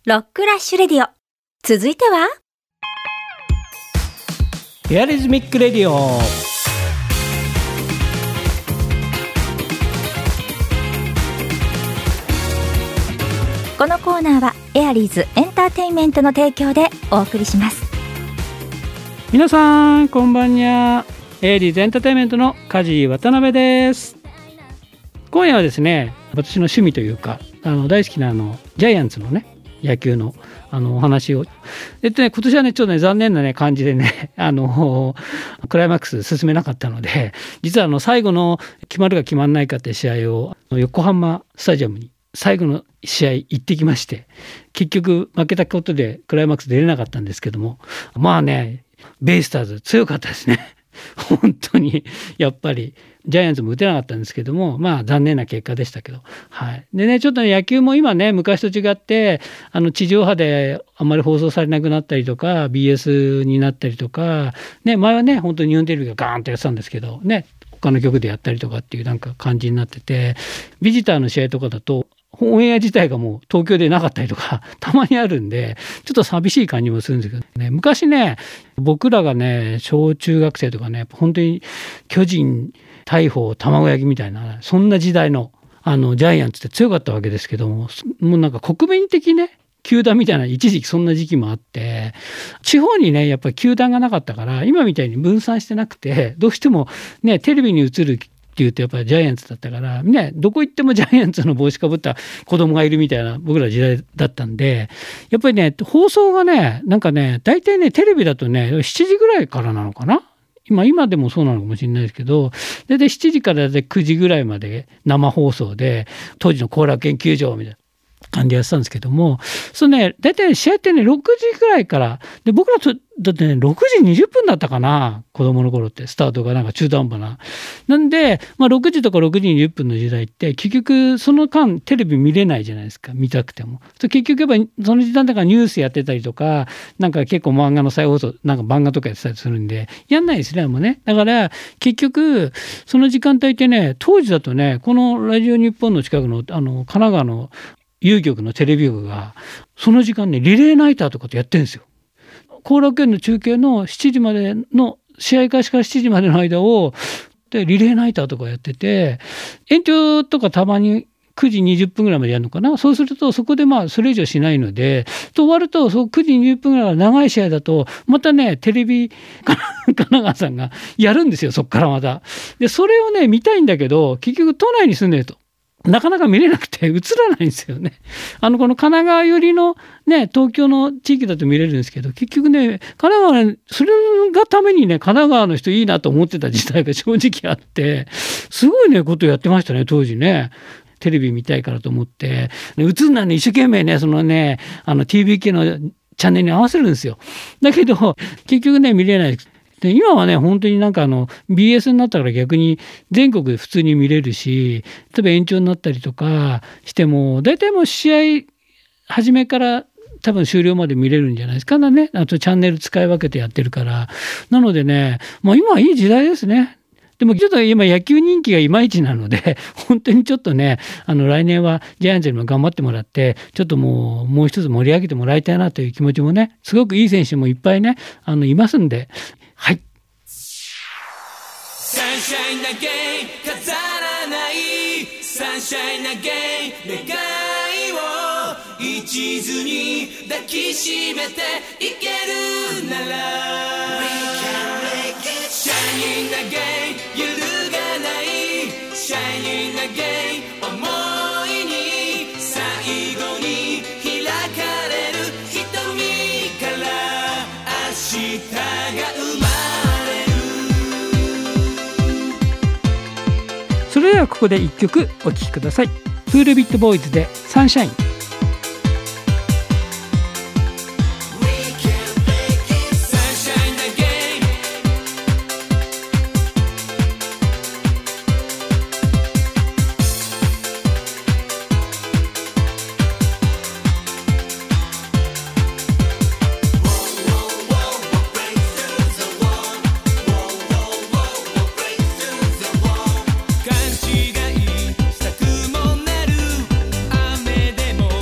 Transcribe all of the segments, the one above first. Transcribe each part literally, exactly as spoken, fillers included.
ロックラッシュレディオ。続いてはエアリズミックレディオ。 このコーナーはエアリーズエンターテインメントの提供でお送りします。 皆さんこんばんにゃ。エアリーズエンターテインメントの梶渡辺です。今夜はですね、私の趣味というかあの大好きなあのジャイアンツのね野球のあのお話をえっとね今年はねちょっとね残念なね感じでねあのクライマックス進めなかったので、実はあの最後の決まるか決まらないかって試合を横浜スタジアムに最後の試合行ってきまして、結局負けたことでクライマックス出れなかったんですけども、まあねベイスターズ強かったですね本当にやっぱりジャイアンツも打てなかったんですけども、まあ残念な結果でしたけど、はい。でねちょっと、ね、野球も今ね昔と違ってあの地上波であんまり放送されなくなったりとか ビーエス になったりとかね、前はね本当に日本テレビがガーンとやってたんですけどね、他の局でやったりとかっていうなんか感じになってて、ビジターの試合とかだとオンエア自体がもう東京でなかったりとかたまにあるんでちょっと寂しい感じもするんですけどね。昔ね僕らがね小中学生とかね本当に巨人大砲卵焼きみたいなそんな時代のあのジャイアンツって強かったわけですけども、もうなんか国民的ね球団みたいな一時期そんな時期もあって、地方にねやっぱり球団がなかったから今みたいに分散してなくて、どうしてもねテレビに映るっていうとやっぱりジャイアンツだったからね、どこ行ってもジャイアンツの帽子かぶった子供がいるみたいな僕ら時代だったんで、やっぱりね放送がねなんかね大体ねテレビだとねしちじぐらいからなのかな、今今でもそうなのかもしれないですけど、大体しちじからくじぐらいまで生放送で当時の後楽園球場みたいな感じでやってたんですけども、そのね大体試合ってねろくじぐらいからで、僕らとだってねろくじにじゅっぷんだったかな、子供の頃ってスタートがなんか中途半端ななんで、まあ、ろくじとかろくじにじゅっぷんの時代って結局その間テレビ見れないじゃないですか、見たくても。結局やっぱりその時代だからニュースやってたりとかなんか結構漫画の再放送なんか漫画とかやってたりするんでやんないですねもうね。だから結局その時間帯ってね、当時だとねこのラジオ日本の近くのあの神奈川の有局のテレビ局がその時間ねリレーナイターとかってやってるんですよ。後楽園の中継のしちじまでの試合開始からしちじまでの間をでリレーナイターとかやってて、延長とかたまにくじにじゅっぷんぐらいまでやるのかな。そうするとそこでまあそれ以上しないのでと終わるとそうくじにじゅっぷんぐらいの長い試合だとまたねテレビ神奈川さんがやるんですよ、そこからまた。でそれをね見たいんだけど結局都内に住んでるとなかなか見れなくて映らないんですよね。あのこの神奈川寄りのね東京の地域だと見れるんですけど、結局ね神奈川ねそれがためにね神奈川の人いいなと思ってた時代が正直あって、すごいねことやってましたね当時ね。テレビ見たいからと思って映んないの一生懸命ねそのねあの ティービーケー のチャンネルに合わせるんですよ。だけど結局ね見れない。で今はね本当になんかあの ビーエス になったから逆に全国で普通に見れるし、例えば延長になったりとかしても大体もう試合初めから多分終了まで見れるんじゃないですかね。あとチャンネル使い分けてやってるから、なのでね、まあ、今はいい時代ですね。でもちょっと今野球人気がいまいちなので本当にちょっとねあの来年はジャイアンツにも頑張ってもらってちょっともうもう一つ盛り上げてもらいたいなという気持ちもね、すごくいい選手もいっぱいねあのいますんで、はい。サンシャインだけ飾らないサンシャインだけ願いを一途に抱きしめていけるなら We can make it Shining again 揺るがない Shining again 思いに最後に開かれる瞳から明日が生まれる。それではここでいっきょくお聴きください。プールビットボーイズでサンシャイン。 勘違いしたくもなる雨でも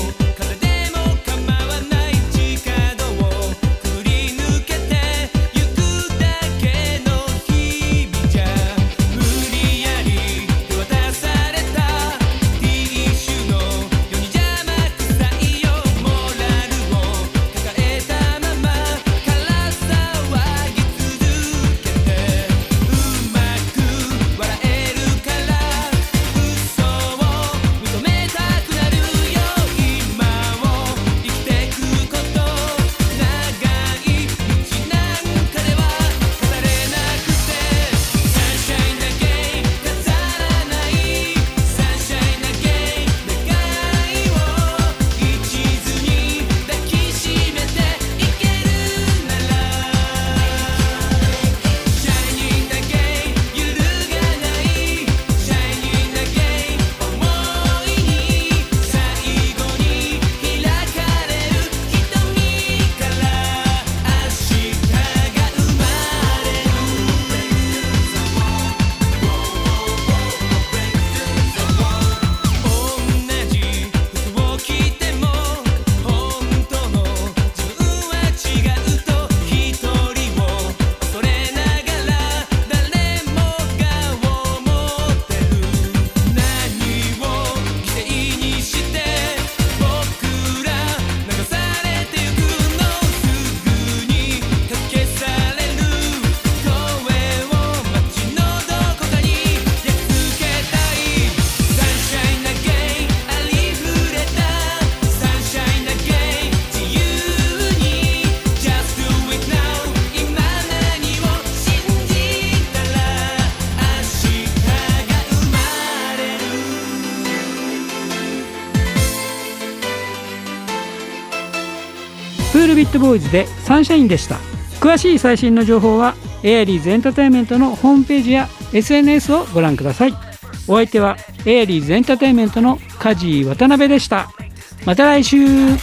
プールビットボーイズでサンシャインでした。詳しい最新の情報はエアリーズエンターテインメントのホームページや エスエヌエス をご覧ください。お相手はエアリーズエンターテインメントの梶渡辺でした。また来週。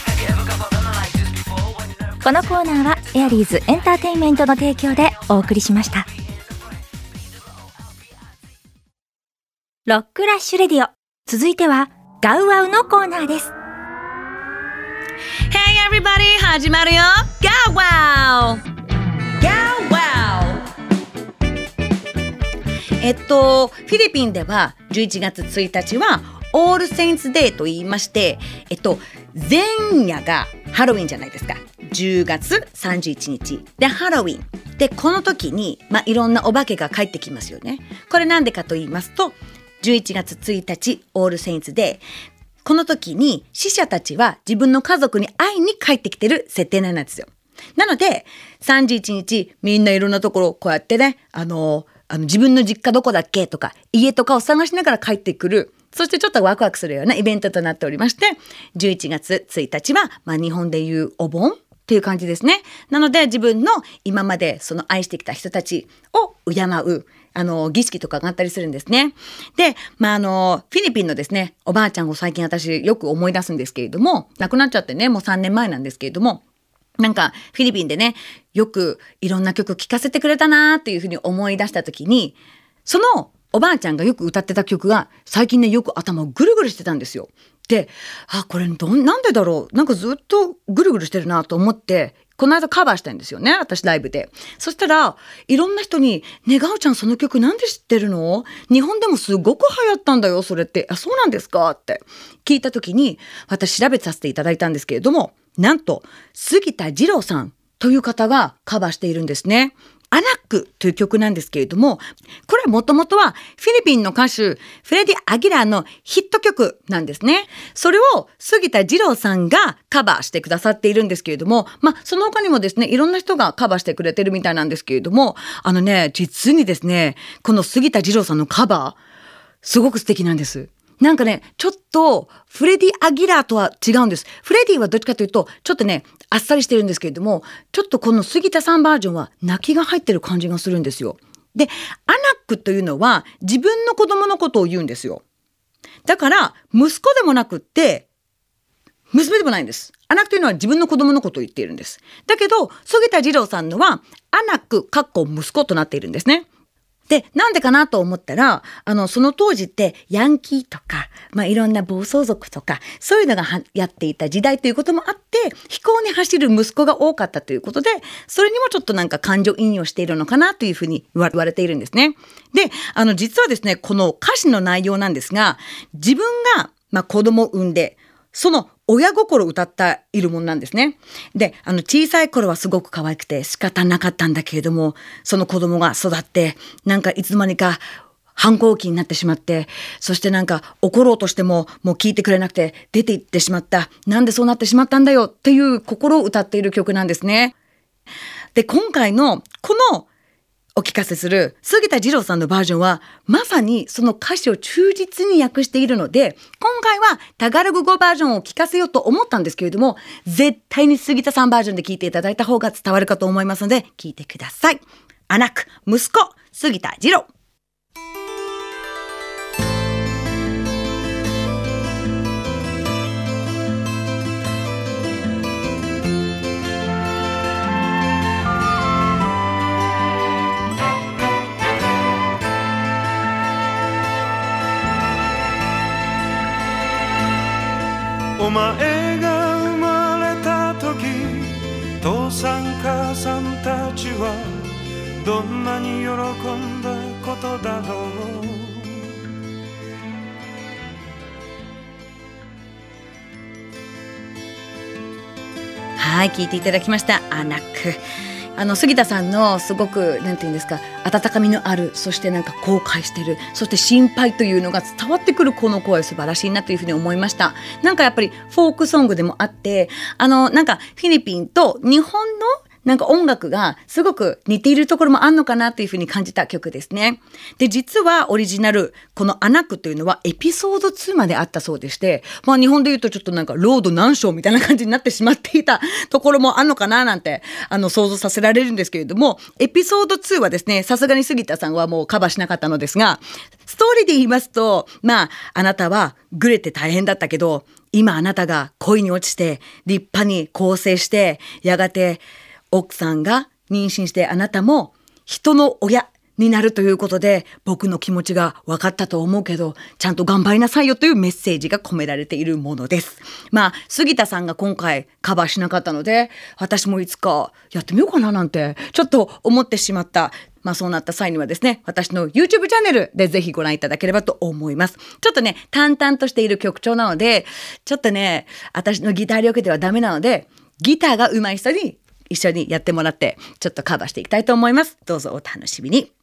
このコーナーはエアリーズエンターテインメントの提供でお送りしました。ロックラッシュレディオ、続いてはガウワウのコーナーです。 Hey everybody 始まるよ。ガウワウガウワウ。えっとフィリピンではじゅういちがつついたちはオールセインツデーと言いまして、えっと前夜がハロウィンじゃないですか。じゅうがつさんじゅういちにちでハロウィンで、この時に、まあ、いろんなお化けが帰ってきますよね。これなんでかと言いますと、じゅういちがつついたちオールセインツデー、この時に死者たちは自分の家族に会いに帰ってきてる設定なんですよ。なのでさんじゅういちにちみんないろんなところこうやってね、あのあの自分の実家どこだっけとか家とかを探しながら帰ってくる、そしてちょっとワクワクするようなイベントとなっておりまして、じゅういちがつついたちは、まあ、日本でいうお盆っていう感じですね。なので自分の今までその愛してきた人たちを敬うあの儀式とかがあったりするんですね。で、まあ、あのフィリピンのですねおばあちゃんを最近私よく思い出すんですけれども、亡くなっちゃってねもうさんねんまえなんですけれども、なんかフィリピンでねよくいろんな曲聴かせてくれたなっていうふうに思い出した時に、そのおばあちゃんがよく歌ってた曲が最近ねよく頭をぐるぐるしてたんですよ。で、あ、これどんなんでだろう、なんかずっとぐるぐるしてるなと思って、この間カバーしたんですよね、私ライブで。そしたらいろんな人にね、ガオちゃんその曲なんで知ってるの？日本でもすごく流行ったんだよそれって。あ、そうなんですかって聞いた時に、私調べさせていただいたんですけれども、なんと杉田二郎さんという方がカバーしているんですね。アナックという曲なんですけれども、これはもともとはフィリピンの歌手フレディ・アギラーのヒット曲なんですね。それを杉田二郎さんがカバーしてくださっているんですけれども、まあその他にもですねいろんな人がカバーしてくれてるみたいなんですけれども、あのね実にですねこの杉田二郎さんのカバーすごく素敵なんです。なんかねちょっとフレディ・アギラーとは違うんです。フレディはどっちかというとちょっとねあっさりしてるんですけれども、ちょっとこの杉田さんバージョンは泣きが入ってる感じがするんですよ。で、アナックというのは自分の子供のことを言うんですよ。だから息子でもなくって娘でもないんです。アナックというのは自分の子供のことを言っているんです。だけど杉田二郎さんのはアナックかっこ息子となっているんですね。で、なんでかなと思ったら、あの、その当時ってヤンキーとか、まあ、いろんな暴走族とか、そういうのがやっていた時代ということもあって、非行に走る息子が多かったということで、それにもちょっとなんか感情移入しているのかなというふうに言われているんですね。で、あの、実はですね、この歌詞の内容なんですが、自分が、まあ、子供を産んで、その親心を歌っているものなんですね。で、あの小さい頃はすごく可愛くて仕方なかったんだけれども、その子供が育ってなんかいつの間にか反抗期になってしまって、そしてなんか怒ろうとしてももう聞いてくれなくて出て行ってしまった。なんでそうなってしまったんだよっていう心を歌っている曲なんですね。で、今回のこのお聞かせする杉田二郎さんのバージョンはまさにその歌詞を忠実に訳しているので、今回はタガログ語バージョンを聞かせようと思ったんですけれども、絶対に杉田さんバージョンで聞いていただいた方が伝わるかと思いますので聞いてください。アナック息子杉田二郎。 お前が生まれた時、父さん母さんたちはどんなに喜んだことだろう。 はい、聞いていただきました。アナック。あの杉田さんのすごくなんていうんですか、温かみのある、そしてなんか後悔してる、そして心配というのが伝わってくるこの声素晴らしいなというふうに思いました。なんかやっぱりフォークソングでもあって、あのなんかフィリピンと日本のなんか音楽がすごく似ているところもあんのかなというふうに感じた曲ですね。で、実はオリジナル、このアナックというのはエピソードツーまであったそうでして、まあ日本で言うとちょっとなんかロード何章みたいな感じになってしまっていたところもあんのかななんて、あの想像させられるんですけれども、エピソードツーはですね、さすがに杉田さんはもうカバーしなかったのですが、ストーリーで言いますと、まああなたはグレて大変だったけど、今あなたが恋に落ちて立派に更生して、やがて奥さんが妊娠してあなたも人の親になるということで、僕の気持ちが分かったと思うけどちゃんと頑張りなさいよというメッセージが込められているものです。まあ杉田さんが今回カバーしなかったので、私もいつかやってみようかななんてちょっと思ってしまった。まあそうなった際にはですね、私の YouTube チャンネルでぜひご覧いただければと思います。ちょっとね、淡々としている曲調なので、ちょっとね、私のギター力ではダメなので、ギターが上手い人に一緒にやってもらって、ちょっとカバーしていきたいと思います。どうぞお楽しみに。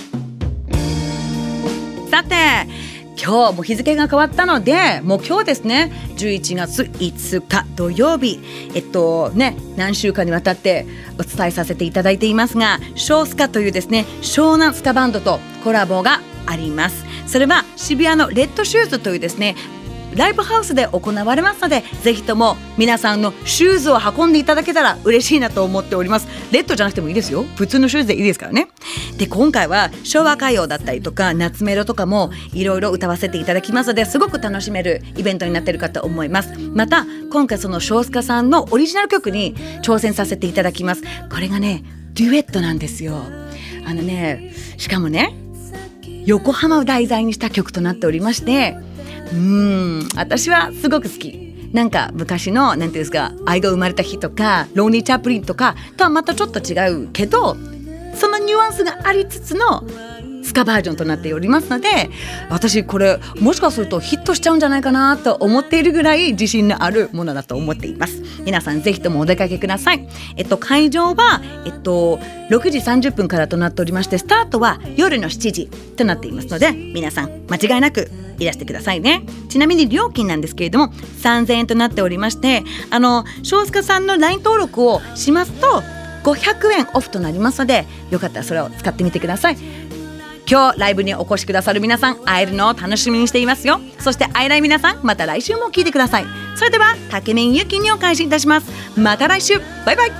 さて、今日も日付が変わったので、もう今日ですね、じゅういちがついつか土曜日、えっとね、何週間にわたってお伝えさせていただいていますが、ショースカというですね、湘南スカバンドとコラボがあります。それは渋谷のレッドシューズというですね、ライブハウスで行われますので、ぜひとも皆さんのシューズを運んでいただけたら嬉しいなと思っております。レッドじゃなくてもいいですよ、普通のシューズでいいですからね。で、今回は昭和歌謡だったりとか夏メロとかもいろいろ歌わせていただきますので、すごく楽しめるイベントになっているかと思います。また今回そのショースカさんのオリジナル曲に挑戦させていただきます。これがね、デュエットなんですよ。あのね、しかもね、横浜を題材にした曲となっておりまして、うーん、私はすごく好き。なんか昔のなんていうんですか、愛が生まれた日とかロンリー・チャップリンとかとはまたちょっと違うけど、そのニュアンスがありつつのスカバージョンとなっておりますので、私これもしかするとヒットしちゃうんじゃないかなと思っているぐらい自信のあるものだと思っています。皆さんぜひともお出かけください。えっと会場はえっとろくじさんじゅっぷんからとなっておりまして、スタートは夜のしちじとなっていますので、皆さん間違いなくいらしてくださいね。ちなみに料金なんですけれどもさんぜんえんとなっておりまして、あのショースカさんの ライン 登録をしますとごひゃくえんオフとなりますので、よかったらそれを使ってみてください。今日ライブにお越しくださる皆さん、会えるのを楽しみにしていますよ。そして会えない皆さん、また来週も聞いてください。それでは竹面ゆきにお返しいたします。また来週、バイバイ。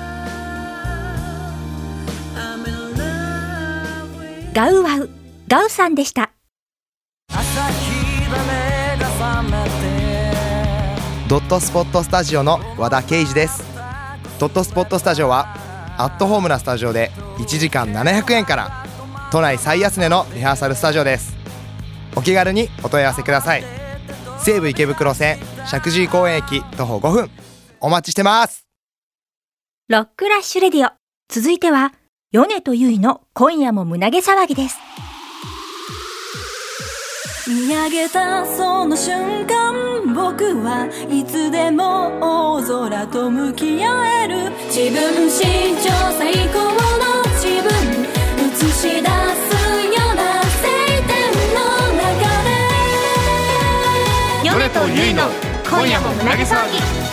ガウワウガウさんでした。 ドットスポットスタジオの和田圭司です。ドットスポットスタジオはアットホームなスタジオでいちじかんななひゃくえんから、都内最安値のリハーサルスタジオです。お気軽にお問い合わせください。西武池袋線石神井公園駅徒歩ごふん、お待ちしてます。 ロックラッシュレディオ、続いては米とゆいの今夜も胸毛騒ぎです。 見上げたその瞬間、僕はいつでも大空と向き合える。自分史上最高の自分映し出すような晴天の中で、 米とゆいの今夜も胸毛騒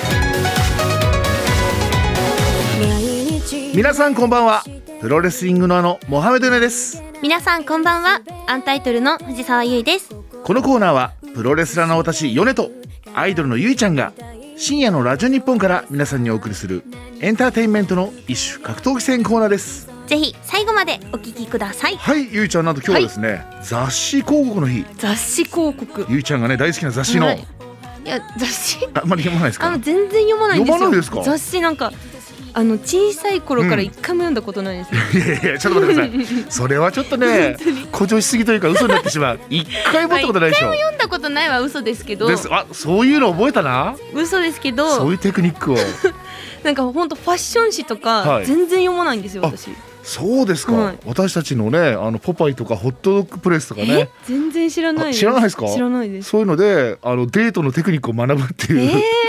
ぎ。皆さんこんばんは。プロレスリングのあのモハメドネです。 皆さんこんばんは。アンタイトルの藤沢優衣です。 このコーナーはプロレスラーの私ヨネとアイドルのゆいちゃんが深夜のラジオ日本から皆さんにお送りするエンターテインメントの一種格闘技戦コーナーです。 ぜひ最後までお聞きください。 はい、ゆいちゃん、なんと今日はですね、はい、雑誌広告の日。 雑誌広告、 ゆいちゃんがね大好きな雑誌の、はい、 いや雑誌あんまり読まないですか？ あ全然読まないんですよ。 読まないですか？ 雑誌なんかあの小さい頃から一回も読んだことないです、 うん、いやいやちょっと待ってくださいそれはちょっとね誇張しすぎというか嘘になってしまう。一回もってことないでしょ。 一回も読んだことないは嘘ですけどです。 あ、そういうの覚えたな。 嘘ですけど、 そういうテクニックをなんか本当ファッション誌とか全然読まないんですよ、はい、私。 そうですか、はい、私たちのね、あのポパイとかホットドッグプレスとかね、 全然知らないです。 知らないですか？ 知らないです。 そういうのであのデートのテクニックを学ぶっていう、 えー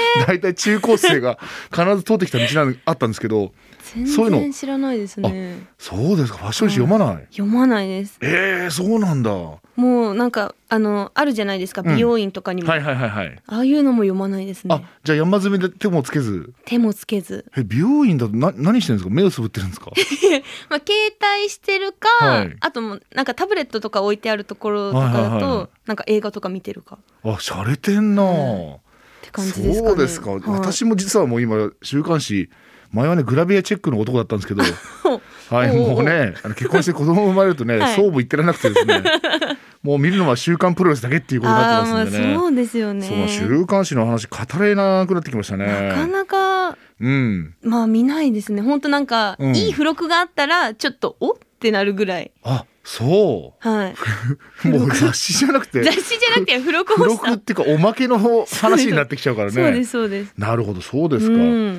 だいたい中高生が必ず通ってきた道なんあったんですけど、そういうの全然知らないですね。 そうですか。ファッション誌読まない？ 読まないです。 えー、そうなんだ。 もうなんかあのあるじゃないですか、美容院とかにも、 うん、はいはいはいはい。 ああいうのも読まないですね。 あ、じゃあ山積みで手もつけず。 手もつけず。 え、美容院だとな何してるんですか？目をつぶってるんですか？ まあ携帯してるか、はい、あともなんかタブレットとか置いてあるところとかだと、はいはいはい、なんか映画とか見てるか。あ、洒落てんな、うん、って感じですかね。そうですか、はい、私も実はもう今週刊誌前はねグラビアチェックの男だったんですけどはい、もうねあの結婚して子供生まれるとね、はい、そうも言ってられなくてですねもう見るのは週刊プロレスだけっていうことになってますんでね。そうですよね。 そう週刊誌の話語れなくなってきましたね。 なかなか、うん、まあ見ないですね。本当なんか、うん、いい付録があったらちょっとおってなるぐらい。 あ、そうはいもう雑誌じゃなくて雑誌じゃなくて付録欲しさ付録っていうかおまけの話になってきちゃうからね。 そうですそうです。 なるほど、そうですか、うん、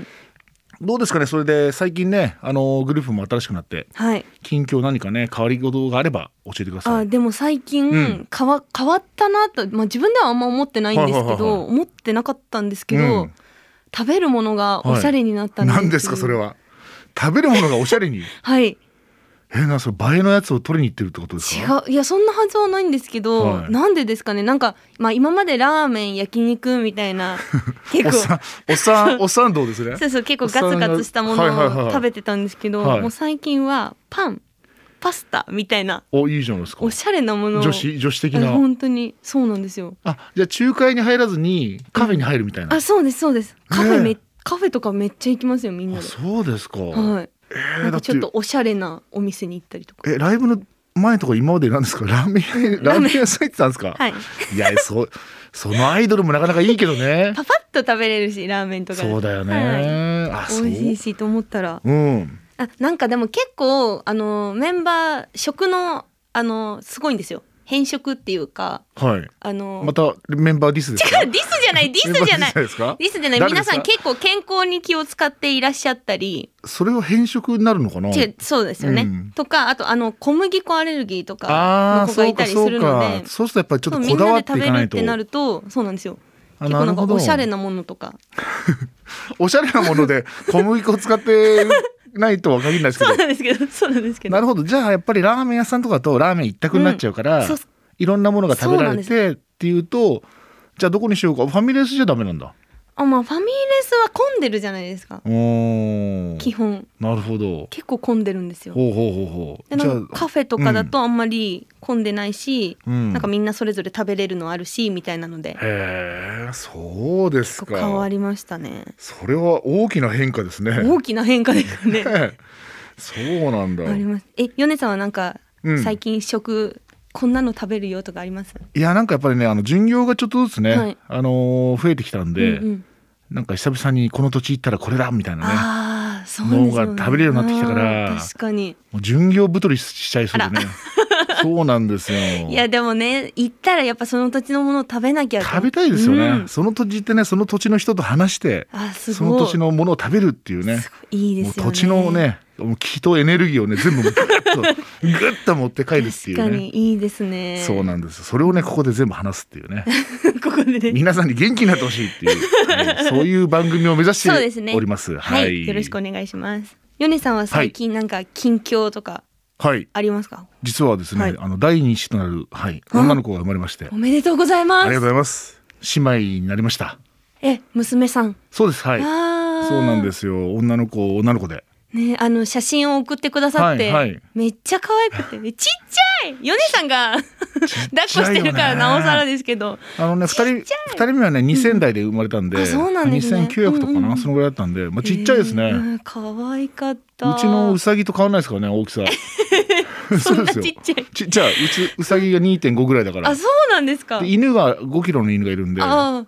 どうですかね。それで最近ねあのグループも新しくなって、はい、近況何かね変わり事があれば教えてください。 あ、でも最近、うん、変わ、変わったなと、まあ、自分ではあんま思ってないんですけど、はいはいはいはい、思ってなかったんですけど、うん、食べるものがおしゃれになったんです、はい、 何ですかそれは。食べるものがおしゃれにはいえなそれ映えのやつを取りに行ってるってことですか？ 違う、いやそんなはずはないんですけど、はい、なんでですかね。なんか、まあ、今までラーメン焼肉みたいな結構おっさんおっさんどうですねそうそう、結構ガツガツしたものを食べてたんですけど、はいはいはい、もう最近はパンパスタみたいな、 おいいじゃないですか、 おしゃれなもの、 女子女子的な。 本当にそうなんですよ。 あ、じゃあ仲介に入らずにカフェに入るみたいな、 うん、あ、そうですそうです。カフェめ、カフェとかめっちゃ行きますよみんなで。 そうですか。 はい。えー、なんかちょっとおしゃれなお店に行ったりとか。 え、ライブの前とか今まで何ですか？ラーメンラーメン屋さん行ってたんですか？はい。いや、そそのアイドルもなかなかいいけどね。 パパッと食べれるしラーメンとか。 そうだよね。 はい、あ、美味しいしと思ったら。 うん。 あ、なんかでも結構あのメンバー食のあのすごいんですよ。変色っていうか、 はい、 あのまたメンバーディスですか？ 違う、ディスじゃないディスじゃないディスじゃない。皆さん結構健康に気を使っていらっしゃったり。 それは変色になるのかな？ 違う、そうですよね、うん、とかあとあの小麦粉アレルギーとかの子がいたりするので、 そうするとやっぱりちょっとこだわっていかないと。みんなで食べるってなるとそうなんですよ。結構なんかおしゃれなものとかおしゃれなもので小麦粉を使ってないとは限らないですけどそうなんですけどそうなんですけど。 なるほど。じゃあやっぱりラーメン屋さんとかだとラーメン一択になっちゃうから、うん、いろんなものが食べられてっていうと、じゃあどこにしようか。ファミレスじゃダメなんだ。 あ、まあファミレスは混んでるじゃないですか。お基本。 なるほど。 結構混んでるんですよ。 ほうほうほうほう。 でなんかカフェとかだとあんまり混んでないし、うん、なんかみんなそれぞれ食べれるのあるしみたいなので。 へえ、そうですか。 変わりましたね。 それは大きな変化ですね。 大きな変化ですね。 そうなんだ。 あります。え、米さんはなんか最近食、うんこんなの食べるよとかあります？いや、なんかやっぱりね、あの巡業がちょっとずつね、はい、あのー、増えてきたんで、うんうん、なんか久々にこの土地行ったらこれだみたいなね、 あ、そうですよね、 のが食べれるようになってきたから、 確かにもう巡業太りしちゃいそうでね。そうなんですよ。 いやでもね、行ったらやっぱその土地のものを食べなきゃ。 食べたいですよね、うん、その土地ってね、その土地の人と話して、 あ、すごい、 その土地のものを食べるっていうね、 いいですよね。 もう土地のね、気とエネルギーをね全部グッとグッと持って帰るっていうね。 確かにいいですね。 そうなんです。それをねここで全部話すっていうね。 ここでね、 皆さんに元気になってほしいっていう、はい、そういう番組を目指しております。 ね、はい、はい、よろしくお願いします。米さんは最近なんか近況とかありますか？はい、 実はですね、はい、あの第二子となる、はい、女の子が生まれまして、 おめでとうございます。 ありがとうございます。姉妹になりました。 え、娘さん？ そうです。はい。そうなんですよ。女の子女の子で。 ね、あの写真を送ってくださって、はいはい、めっちゃ可愛くてちっちゃい米さんが抱っこしてるからなおさらですけど、 あのねふたりふたりめはねにせんだいで生まれたんで、うん、 そうなんですね、 にせんきゅうひゃくとかな、うんうん、そのぐらいだったんで、まあ、ちっちゃいですね、えー、 可愛かった。 うちのうさぎと変わらないですからね、大きさ。 そんなちっちゃいちっちゃい、うちうさぎが にてんご ぐらいだから。 あ、そうなんですか。 で犬がごキロの犬がいるんで、はい、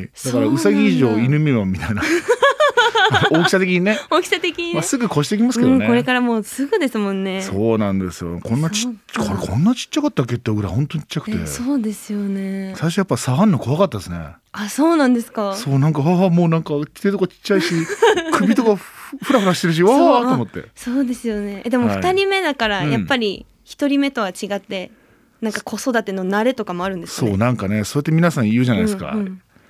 だからうさぎ以上犬未満みたいな大きさ的にね、 大きさ的にね、 まあ、すぐ越してきますけどね、 うん、これからもうすぐですもんね。 そうなんですよ。こんなちこれこんなちっちゃかったっけってぐらい本当にちっちゃくて。 そうですよね。 最初やっぱ触るの怖かったですね。 あ、そうなんですか。 そう、なんかわあ、もうなんか手とかちっちゃいし首とかふらふらしてるし、わあと思って。 そうですよね。でもふたりめだからやっぱりひとりめとは違ってなんか子育ての慣れとかもあるんですかね。 そう、なんかね、そうやって皆さん言うじゃないですか、うんうん、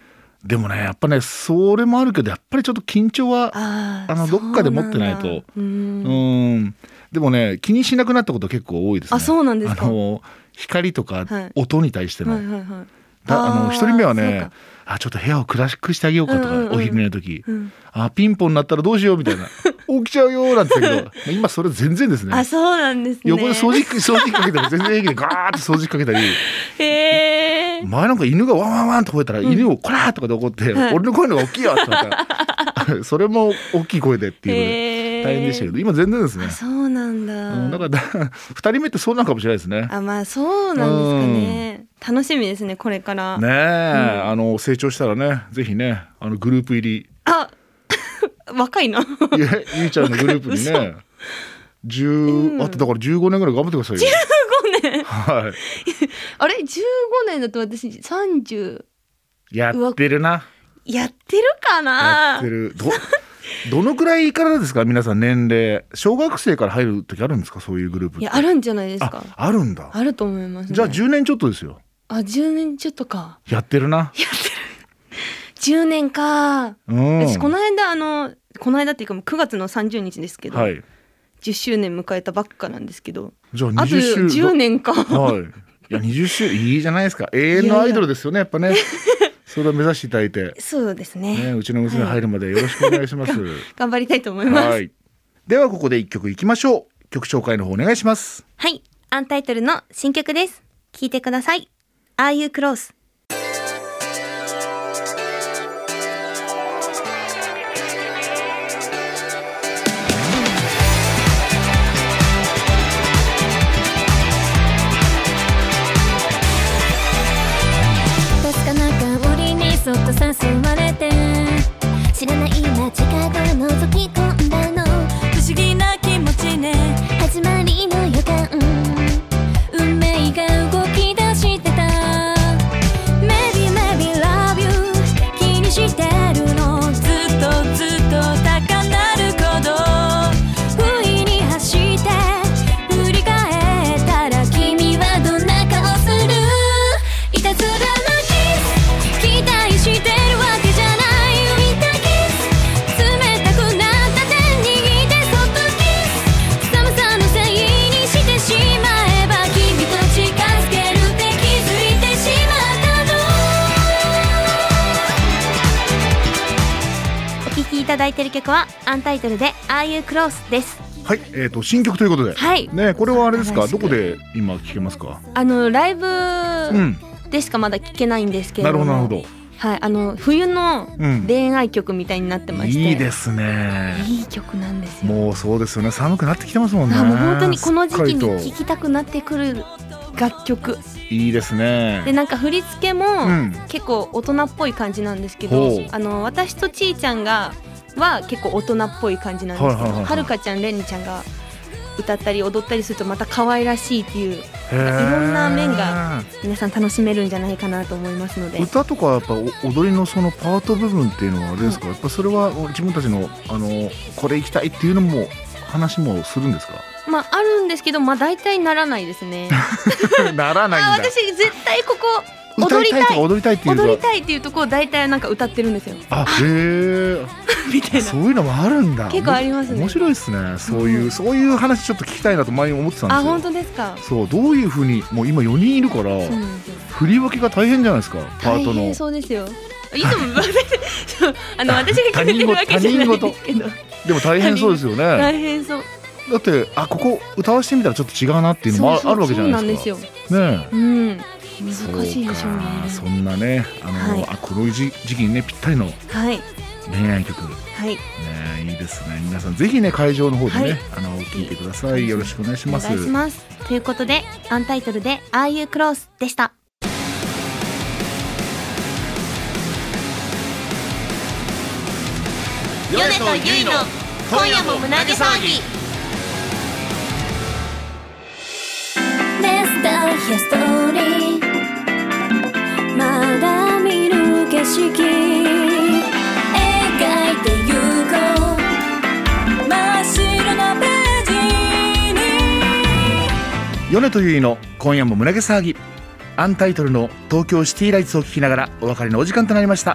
でもねやっぱねそれもあるけどやっぱりちょっと緊張は あ, あのどっかで持ってないとうーんでもね気にしなくなったこと結構多いですね。 あそうなんですか。 あの光とか音に対しての、 はいはいはいはい、 だあの一人目はねあちょっと部屋を暗くしてあげようかとか、うんうんうん、お昼寝の時、うん、あピンポンになったらどうしようみたいな起きちゃうよなんて言ったけど今それ全然ですね。 あそうなんですね。 横で掃除機掃除機かけたら全然平気でガーッと掃除機かけたりへー前なんか犬がワンワンワンと吠えたら、うん、犬をこらーとかで怒って、はい、俺の声の方が大きいよって言ったらそれも大きい声でっていうので大変でしたけど今全然ですね。 あそうなんだ、 うん、だからふたりめってそうなんかもしれないですね。 あまあそうなんですかね、うん、楽しみですねこれからねえ、うん、あの成長したらねぜひねあのグループ入りあ若いなゆいちゃんのグループにねじゅう、うん、あとだからじゅうごねんぐらい頑張ってくださいよ。 じゅうごねんはいあれじゅうごねんだと私さんじゅうやってるなやってるかな。 やってる ど, どのくらいからですか皆さん年齢小学生から入る時あるんですかそういうグループって。 いやあるんじゃないですか。 あ, あるんだ。 あると思います、ね、 じゃあじゅうねんちょっとですよ。 あじゅうねんちょっとか。 やってるな。やってるじゅうねんか、 うん、 私この間あのこの間っていうかくがつのさんじゅうにちですけど、はい、じゅっしゅうねん迎えたばっかなんですけど。 じゃあにじゅっしゅうあとじゅうねんか。 はい。いやにじゅっしゅういいじゃないですか。永遠のアイドルですよねやっぱね。それを目指していただいて。 そうです ね, ねうちの娘入るまでよろしくお願いします、はい、 頑張りたいと思います、はい、 ではここで一曲いきましょう。曲紹介の方お願いします。 はい、アンタイトルの新曲です。聴いてください。 Are You Close。 そっと誘われて知らない街角の覗き込んだの不思議な気持ちね始まりの予感運命が動き出してた Maybe maybe love you 気にしてるのずっとずっと高鳴る鼓動不意に走って振り返ったら君はどんな顔するいたずらな期待してるわけじゃない浮いたキス冷たくなった手握ってそっとキス寒さのせいにしてしまえば君と近づけるって気づいてしまったの。お聴きいただいている曲はアンタイトルで Are You Close です。 はい、えーと新曲ということで、 はいね、これはあれですかどこで今聴けますか。 あのライブ、 うんでしかまだ聴けないんですけれども。 なるほどなるほど。 はい、あの冬の恋愛曲みたいになってまして、 うん、いいですね。 いい曲なんですよ。 もうそうですよね。寒くなってきてますもんね。 もう本当にこの時期に聴きたくなってくる楽曲。 いいですね。 でなんか振り付けも結構大人っぽい感じなんですけど、うん、あの私とちーちゃんがは結構大人っぽい感じなんですけど、はいはいはいはい、はるかちゃんれんにちゃんが歌ったり踊ったりするとまた可愛らしいっていういろんな面が皆さん楽しめるんじゃないかなと思いますので。 歌とかやっぱ踊りのそのパート部分っていうのはあれですか、うん、やっぱそれは自分たちのあのこれ行きたいっていうのも話もするんですか。 まああるんですけど、まあ大体ならないですね。 ならないんだ。 あ私絶対ここ踊りたい踊りたいっていう踊りたいっていうところを大体なんか歌ってるんですよ。 あ、へえ。 みたいな。 そういうのもあるんだ。 結構ありますね。 面白いですね。そういう、うん、そういう話ちょっと聞きたいなと前に思ってたんですよ。 あ、本当ですか。 そうどういう風にもう今よにんいるから振り分けが大変じゃないですか。パートの。大変そうですよ。いつもあの私が決めてるわけじゃないんですけど。 でも大変そうですよね。 大変そう。 だってあここ歌わせてみたらちょっと違うなっていうのもあるわけじゃないですか。 そうなんですよ。ね。うん。難しいでしょうね。 そんなねあの、はい、あこの時期にねぴったりの恋愛曲、 はいね、 いいですね。皆さんぜひね会場の方でね、はい、あの聞いてください。よろしくお願いします。 お願いします。 ということでアンタイトルで Are You Close でした。 ヨネとユイの今夜も胸毛騒ぎ。Let's start your story。 まだ見る景色描いてゆこう真っ白なページに。 ヨネとユイの今夜も胸毛騒ぎ。アンタイトルの東京シティライツを聞きながらお別れのお時間となりました。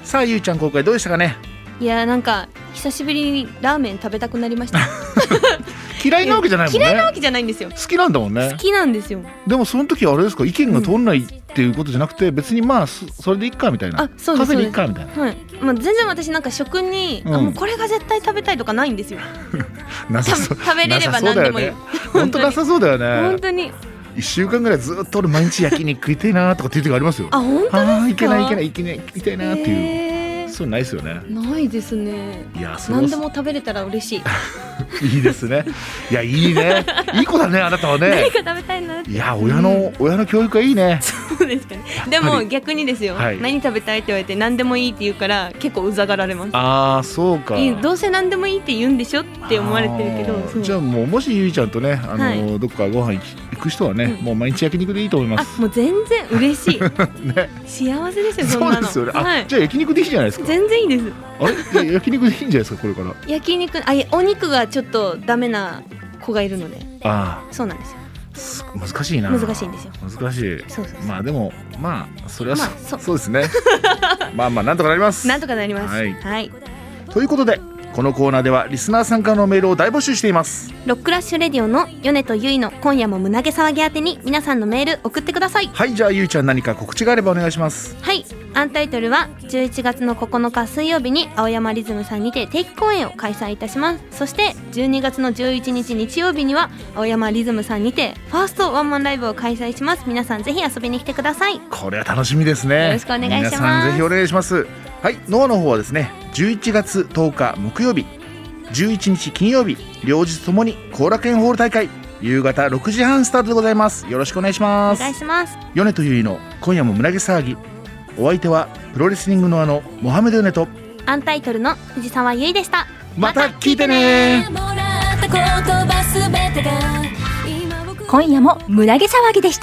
さあゆいちゃん今回どうでしたかね。 いやなんか久しぶりにラーメン食べたくなりました嫌いなわけじゃないもんね。 嫌いなわけじゃないんですよ。 好きなんだもんね。 好きなんですよ。 でもその時はあれですか、意見が通んないっていうことじゃなくて、別にまあそれでいっかみたいな。 あ、そうです。 カフェでいっかみたいな。 はい。まあ全然私なんか食に、うん、あもうこれが絶対食べたいとかないんですよなさそう。 食べれれば何でもいい、ね、 本当なさそうだよね。 本当にいっしゅうかんぐらいずっと俺毎日焼肉食いたいなとかっていう時ありますよ。 あ、本当ですか。 あ、いけないいけないいけない食いたいなっていう。そうないですよね。 ないですね。 いや、 何でも食べれたら嬉しいいいですね。いや、いいね。いい子だね、あなたはね。 何か食べたいなって。 いや、親の、うん、親の教育はいいね。 そうですかね。でも逆にですよ、はい、何食べたいって言われて何でもいいって言うから結構うざがられます。 ああ、そうか。 どうせ何でもいいって言うんでしょって思われてるけど。 じゃあもうもしゆいちゃんとね、あの、はい、どっかご飯行く人はね、うん、もう毎日焼肉でいいと思います。 あ、もう全然嬉しい、ね、幸せですよ。そんなの。 そうですよね。あ、 はい、 じゃあ焼肉でいいじゃないですか。 全然いいです。 あれ、焼肉でいいんじゃないですか、これから。 焼肉、あ、お肉がちょっとダメな子がいるので。 ああ、 そうなんですよ。 難しいな。 難しいんですよ。 難しい。 そうそうそう。 まあでもまあそれは、まあ、そ, そうですね。まあまあなんとかなります。 なんとかなります。はい。はい、 ということでこのコーナーではリスナーさんからのメールを大募集しています。 ロックラッシュレディオのヨネとユイの今夜も胸毛騒ぎ宛てに皆さんのメール送ってください。 はい、じゃあゆいちゃん何か告知があればお願いします。 はい、アンタイトルはじゅういちがつのここのか水曜日に青山リズムさんにて定期公演を開催いたします。そしてじゅうにがつのじゅういちにち日曜日には青山リズムさんにてファーストワンマンライブを開催します。皆さんぜひ遊びに来てください。 これは楽しみですね。 よろしくお願いします。 皆さんぜひお願いします。はい、ノアの方はですねじゅういちがつとおか木曜日、じゅういちにち金曜日、両日ともに後楽園ホール大会、夕方ろくじはんスタートでございます。よろしくお願いします。 お願いします。 ヨネとユイの今夜も胸毛騒ぎ、お相手はプロレスリングノアのモハメドヨネとアンタイトルの藤沢優衣でした。 また聞いてね。 今夜も胸毛騒ぎでした。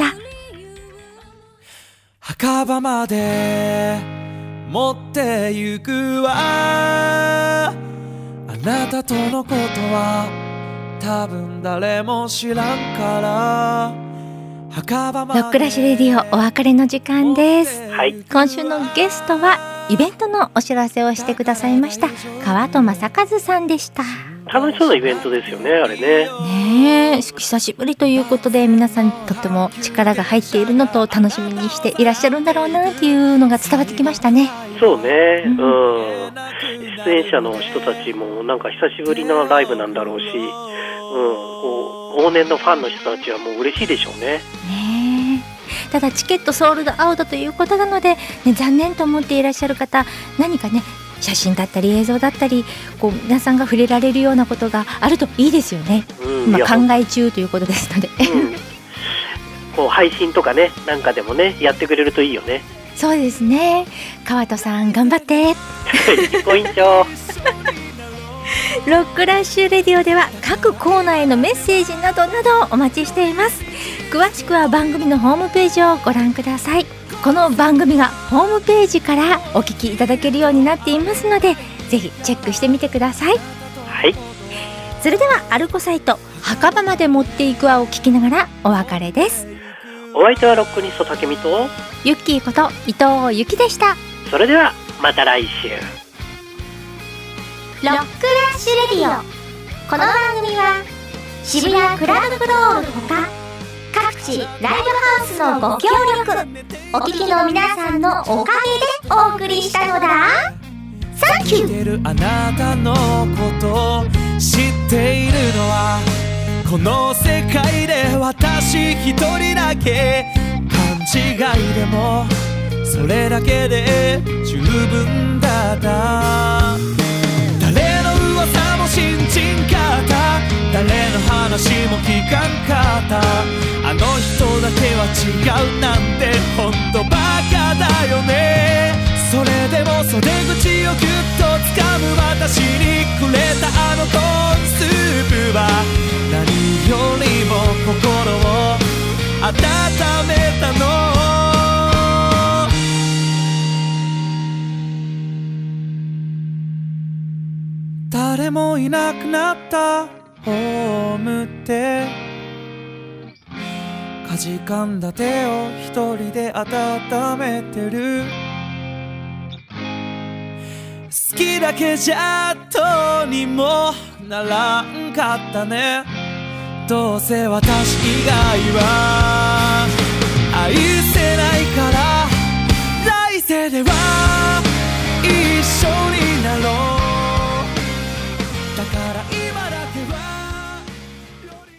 墓場まで持ってゆくわ、あなたとのことは多分誰も知らんから。墓場までロックラッシュレディオお別れの時間です、 はい、 今週のゲストはイベントのお知らせをしてくださいました川戸正和さんでした。 楽しそうなイベントですよね、あれね。 ねえ、久しぶりということで皆さんとても力が入っているのと楽しみにしていらっしゃるんだろうなっていうのが伝わってきましたね。 そうね、うん、うん、出演者の人たちもなんか久しぶりなライブなんだろうし、うん、こう往年のファンの人たちはもう嬉しいでしょうね。 ねえ、ただチケットソールドアウトということなので、ね、残念と思っていらっしゃる方、何かね写真だったり映像だったりこう皆さんが触れられるようなことがあるといいですよね、うん、まあ、考え中ということですので、うん、 こう配信とかねなんかでもねやってくれるといいよね。 そうですね、川戸さん頑張ってポイントロックラッシュレディオでは各コーナーへのメッセージなどなどお待ちしています。詳しくは番組のホームページをご覧ください。この番組がホームページからお聞きいただけるようになっていますので、ぜひチェックしてみてください。 はい、 それではアルコサイト墓場まで持っていくわを聞きながらお別れです。 お相手はロックニスト竹見とユッキーこと伊藤由紀でした。 それではまた来週。 ロックラッシュレディオ、この番組は渋谷クラブフロールほか各地ライブハウスのご協力、お聞きの皆さんのおかげでお送りしたのだ。サンキュー。 あなたのこと知っているのはこの世界で私一人だけ。勘違いでもそれだけで十分だった。誰の噂も信じんかった、誰の話も聞かんかった。あの人だけは違うなんてほんとバカだよね。それでも袖口をギュッと掴む私にくれたあのコーンスープは何よりも心を温めたの。誰もいなくなったホームでかじかんだ手を一人で温めてる。 好きだけじゃどうにもならんかったね。どうせ私以外は